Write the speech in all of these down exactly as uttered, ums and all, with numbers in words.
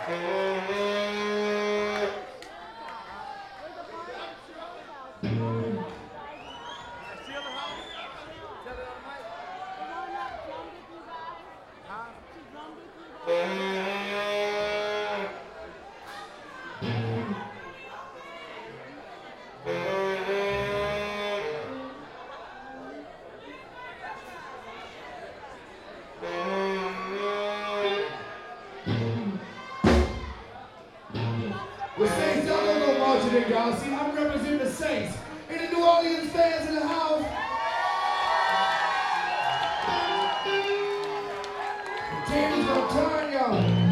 The Saints, y'all don't go marching in, y'all. See, I'm representing the Saints. Any New Orleans fans in the house? The tables gonna turn, y'all.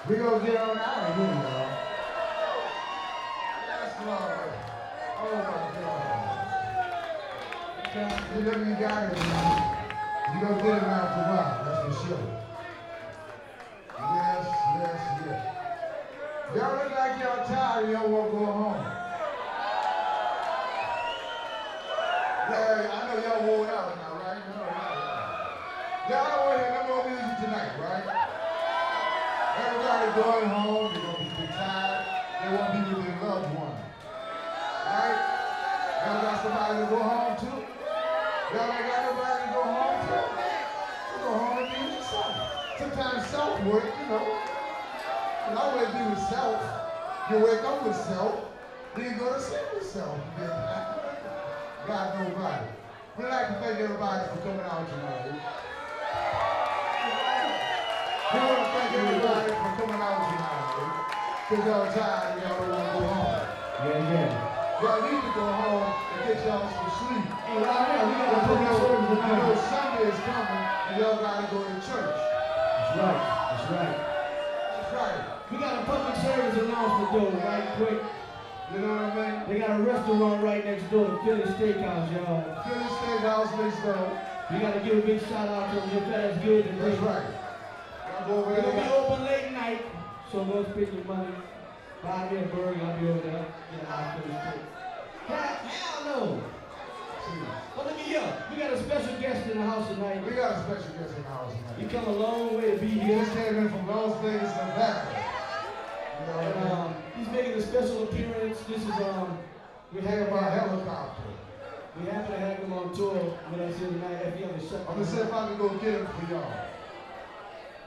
We gonna get on out of here, y'all. Yes, Lord. Oh my God. You look, you got it, man. You gonna get it around for a while, that's for sure. Yes, yes, yes. Y'all look like y'all tired and y'all wanna go home. Yeah, I know y'all wore out now, right? No, right. Y'all don't want to hear no more music tonight, right? Everybody going home, they're gonna be tired, they want to be with their loved one. Right? Y'all got somebody to go home to? Y'all ain't got nobody to go home to? You go home and be with yourself. Sometimes self work, you know. You always be with self. You wake up with self, then you go to sleep with self. God nobody. We'd like to thank everybody for coming out tonight. We want to thank everybody for coming out tonight. Because y'all tired and y'all don't want to go home. Yeah, yeah. Y'all need to go home and get y'all some sleep. Hey, right now, we got to put You our service know, you know tonight. Sunday is coming and y'all got to go to church. That's right. That's right. That's right. We got a public service announcement though, right quick. You know what I mean? They got a restaurant right next door, the Philly Steakhouse, y'all. Philly Steakhouse next door. We got to give a big shout out to them. If that's good, then That's great. right. Y'all go over We're going to be there. open late night, so go spend your money. Buy me a burger, I'll be over there. Get a hot Philly steak. Hell, hell no. But look at here. We got a special guest in the house tonight. We got a special guest in the house tonight. You come a long way to be He here. just came in from Las Vegas, Nevada. You know what And I um, mean? he's making a special appearance. This is, um, we Came happen to by have, helicopter. we happen to have him on tour with us here tonight. If he ever shut I'm gonna see if I can go get him for y'all.